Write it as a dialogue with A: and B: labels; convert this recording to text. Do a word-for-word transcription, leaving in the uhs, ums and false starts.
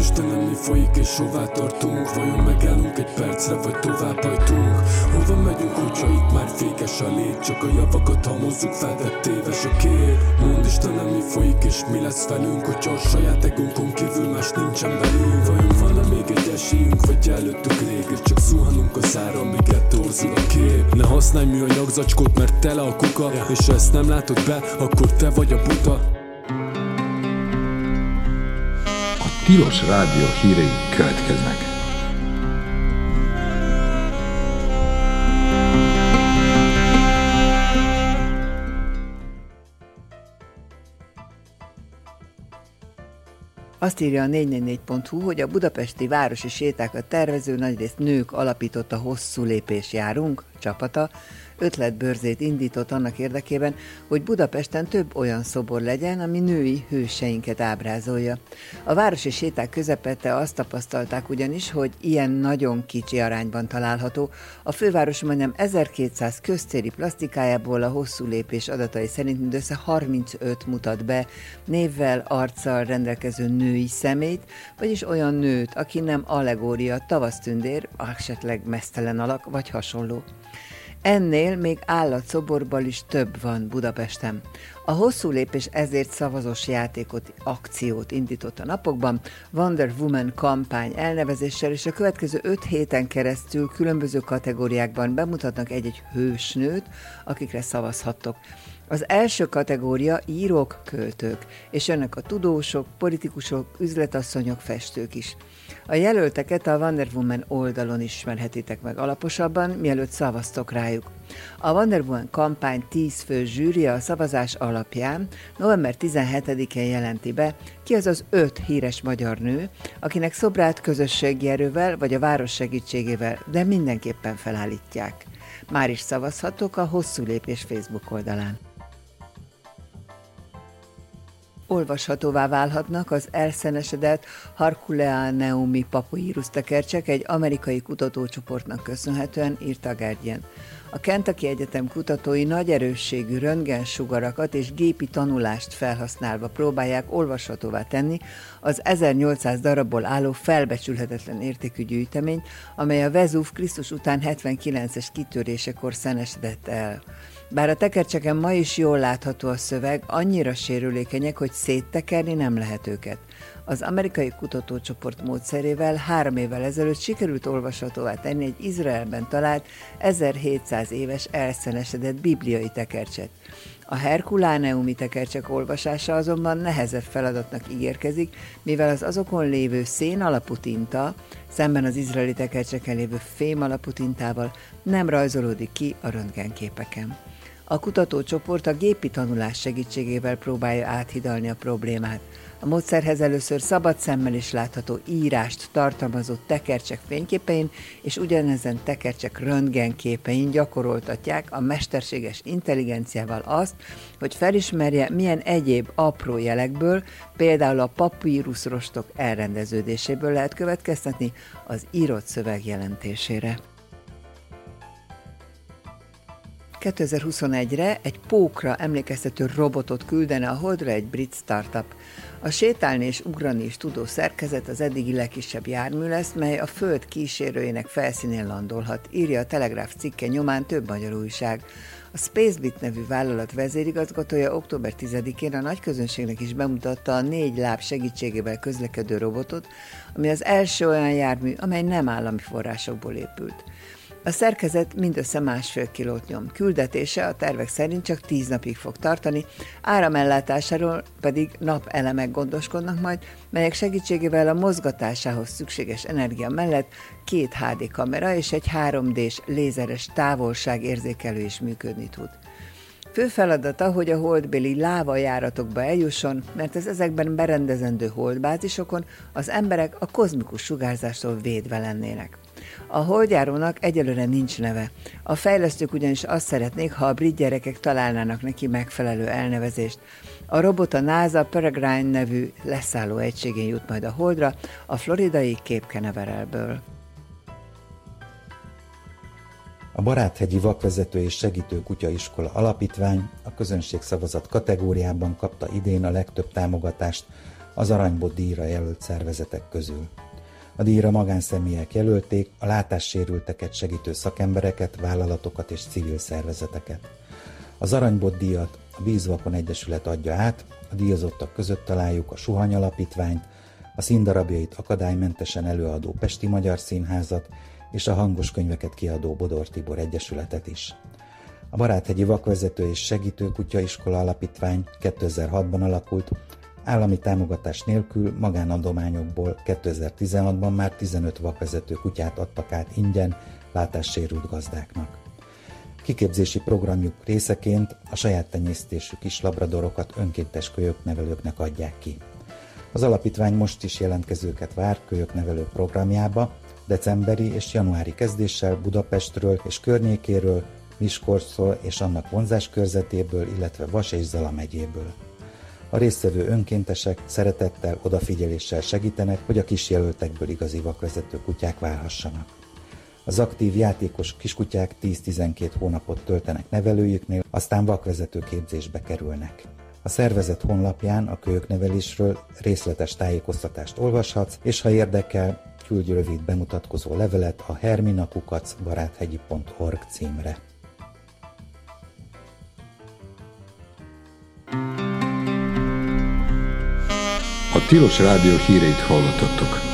A: Istenem, mi folyik és hová tartunk? Vajon megállunk egy percre, vagy tovább hajtunk? Hova megyünk, hogyha itt már fékes a lét? Csak a javakat hamozzuk fel, de téves a kép. Mondd Istenem, mi folyik és mi lesz velünk? Hogyha a saját egónkon kívül más nincsen belünk. Vajon van-e még egy esélyünk, vagy előttük rég? És csak zuhanunk az ára, míg torzul a kép. Ne használj műanyag zacskót, mert tele a kuka, yeah. És ha ezt nem látod be, akkor te vagy a buta.
B: A Tilos Rádió hírei következnek.
C: Azt írja a négy négy négy pont hu, hogy a budapesti városi sétákat tervező, nagyrészt nők alapította Hosszú lépés járunk csapata ötletbörzét indított annak érdekében, hogy Budapesten több olyan szobor legyen, ami női hőseinket ábrázolja. A városi séták közepette azt tapasztalták ugyanis, hogy ilyen nagyon kicsi arányban található. A főváros majdnem ezerkétszáz köztéri plastikájából a Hosszú lépés adatai szerint mindössze harmincöt mutat be névvel, arccal rendelkező női személyt, vagyis olyan nőt, aki nem allegória, tavasztündér, esetleg meztelen alak vagy hasonló. Ennél még állatszoborban is több van Budapesten. A Hosszú lépés ezért szavazós játékot, akciót indított a napokban, Wonder Woman kampány elnevezéssel, és a következő öt héten keresztül különböző kategóriákban bemutatnak egy-egy hősnőt, akikre szavazhattok. Az első kategória írók, költők, és jönnek a tudósok, politikusok, üzletasszonyok, festők is. A jelölteket a Wonder Woman oldalon ismerhetitek meg alaposabban, mielőtt szavaztok rájuk. A Wonder Woman kampány tíz fő zsűria a szavazás alapján november tizenhetedikén jelenti be, ki az az öt híres magyar nő, akinek szobrát közösségi erővel vagy a város segítségével, de mindenképpen felállítják. Már is szavazhatok a Hosszú lépés Facebook oldalán. Olvashatóvá válhatnak az elszenesedett Herculaneumi papírus tekercsek egy amerikai kutatócsoportnak köszönhetően, írta a Guardian. A Kentucky Egyetem kutatói nagy erősségű röntgensugarakat és gépi tanulást felhasználva próbálják olvashatóvá tenni az ezernyolcszáz darabból álló felbecsülhetetlen értékű gyűjteményt, amely a Vezúv Krisztus után hetvenkilences kitörésekor szenesedett el. Bár a tekercseken ma is jól látható a szöveg, annyira sérülékenyek, hogy széttekerni nem lehet őket. Az amerikai kutatócsoport módszerével három évvel ezelőtt sikerült olvashatóvá tenni egy Izraelben talált ezerhétszáz éves elszenesedett bibliai tekercset. A Herculaneumi tekercsek olvasása azonban nehezebb feladatnak ígérkezik, mivel az azokon lévő szén alapú tinta, szemben az izraeli tekercseken lévő fém alapú tintával nem rajzolódik ki a röntgenképeken. A kutatócsoport a gépi tanulás segítségével próbálja áthidalni a problémát. A módszerhez először szabad szemmel is látható írást tartalmazó tekercsek fényképein és ugyanezen tekercsek röntgenképein gyakoroltatják a mesterséges intelligenciával azt, hogy felismerje, milyen egyéb apró jelekből, például a papírusrostok elrendeződéséből lehet következtetni az írott szöveg jelentésére. kétezer-huszonegyre egy pókra emlékeztető robotot küldene a Holdra egy brit startup. A sétálni és ugrani is tudó szerkezet az eddigi legkisebb jármű lesz, mely a Föld kísérőjének felszínén landolhat, írja a Telegráf cikke nyomán több magyar újság. A Spacebit nevű vállalat vezérigazgatója október tizedikén a nagyközönségnek is bemutatta a négy láb segítségével közlekedő robotot, ami az első olyan jármű, amely nem állami forrásokból épült. A szerkezet mindössze másfél kilót nyom. Küldetése a tervek szerint csak tíz napig fog tartani, áramellátásáról pedig napelemek gondoskodnak majd, melyek segítségével a mozgatásához szükséges energia mellett két há dé kamera és egy három dés lézeres távolságérzékelő is működni tud. Fő feladata, hogy a holdbéli lávajáratokba eljusson, mert az ezekben berendezendő holdbázisokon az emberek a kozmikus sugárzástól védve lennének. A holdjárónak egyelőre nincs neve. A fejlesztők ugyanis azt szeretnék, ha a brit gyerekek találnának neki megfelelő elnevezést. A robot a NASA Peregrine nevű leszálló egységén jut majd a Holdra, a floridai Cape Canaveralből.
D: A Baráthegyi Vakvezető és Segítő Kutyaiskola Alapítvány a közönségszavazat kategóriában kapta idén a legtöbb támogatást az Aranybot díjra jelölt szervezetek közül. A díjra magánszemélyek jelölték a látássérülteket segítő szakembereket, vállalatokat és civil szervezeteket. Az Aranybot díjat a Bízvakon Egyesület adja át, a díjazottak között találjuk a Suhany Alapítványt, a színdarabjait akadálymentesen előadó Pesti Magyar Színházat és a hangos könyveket kiadó Bodor Tibor Egyesületet is. A Baráthegyi Vakvezető és Segítő Kutyaiskola Alapítvány kétezer-hatban alakult, állami támogatás nélkül magánadományokból kétezer-tizenhatban már tizenöt vakvezető kutyát adtak át ingyen látássérült gazdáknak. Kiképzési programjuk részeként a saját tenyésztésű kis labradorokat önkéntes kölyöknevelőknek adják ki. Az alapítvány most is jelentkezőket vár kölyöknevelő programjába, decemberi és januári kezdéssel Budapestről és környékéről, Miskolcról és annak vonzás körzetéből, illetve Vas és Zala megyéből. A résztvevő önkéntesek szeretettel, odafigyeléssel segítenek, hogy a kisjelöltekből igazi vakvezető kutyák válhassanak. Az aktív játékos kiskutyák tíz-tizenkét hónapot töltenek nevelőjüknél, aztán vakvezető képzésbe kerülnek. A szervezet honlapján a kölyöknevelésről részletes tájékoztatást olvashatsz, és ha érdekel, küldj rövid bemutatkozó levelet a hermina kukac baráthegyi pont org címre.
B: A Tilos Rádió híreit hallottatok.